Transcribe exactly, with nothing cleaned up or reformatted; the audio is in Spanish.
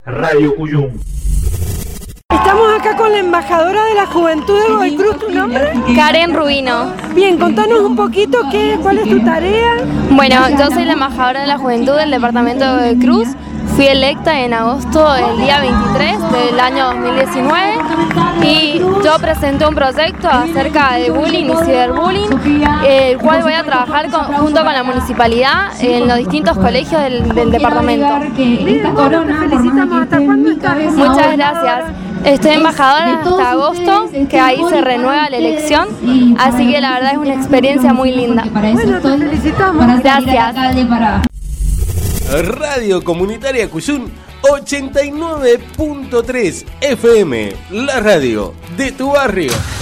Radio Cuyum. Estamos acá con la embajadora de la Juventud de Godoy Cruz. ¿Tu nombre? Karen Rubino. Bien, contanos un poquito qué, cuál es tu tarea. Bueno, yo soy la embajadora de la Juventud del departamento de Godoy Cruz. Fui electa en agosto, el día veintitrés del año dos mil diecinueve, y yo presenté un proyecto acerca de bullying y ciberbullying, el cual voy a trabajar con, junto con la municipalidad en los distintos colegios del, del departamento. Bien, bueno, te felicitamos. ¿Hasta cuándo estás? Muchas gracias. Estoy embajadora hasta agosto, que ahí se renueva la elección, así que la verdad es una experiencia muy linda. Bueno, te felicitamos. Gracias. Radio Comunitaria Cuyum ochenta y nueve punto tres F M, la radio de tu barrio.